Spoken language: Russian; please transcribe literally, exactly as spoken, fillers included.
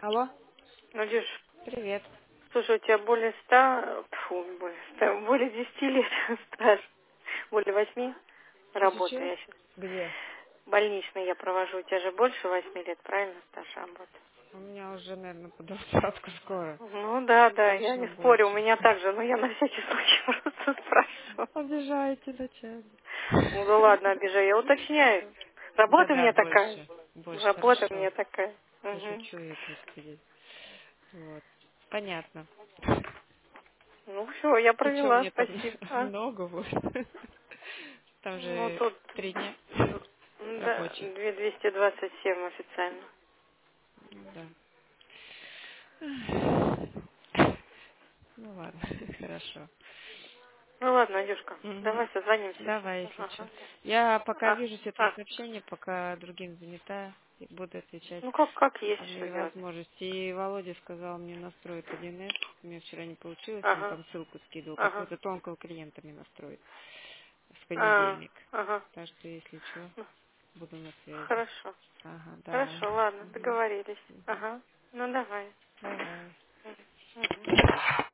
Алло? Надюш, Привет. слушай, у тебя более ста, фу, более ста, более десяти лет стаж, более восьми работы. Чё-чё-чё? Я сейчас Где? больничный я провожу. У тебя же больше восьми лет, правильно, стаж работы? У меня уже, наверное, по двадцатку скоро. Ну да, да, я Точно не спорю, у больше. меня так же, но я на всякий случай просто спрашиваю. Обижаете начальник. Ну да ладно, обижаю, я уточняю. Работа у Да-да, меня такая. больше. Больше, Работа у хорошо. меня такая. Да Угу. шучу я, господи. Вот. Понятно. Ну все, я И что, провела, мне там спасибо. А? много будет? Там Ну же тут, три дня да, рабочих. две двести двадцать семь официально. Ну да. Ну ладно, хорошо. Ну ладно, Надюшка, Мгм. давай созвонимся еще. Давай, если что. Ага. Я пока А, вижу все твои а, сообщения, пока другим занята, и буду отвечать ну как, как есть, по что мере делать. возможности. И Володя сказал мне настроить один эс. У меня вчера не получилось, он Ага, там ссылку скидывал, ага, какого-то тонкого клиента мне настроить в а, понедельник. ага. Так что, если что, Ну, буду на связи. хорошо, Ага, давай. хорошо, ладно, Мгм. договорились. Мгм. Ага, ну давай. Давай. Мгм.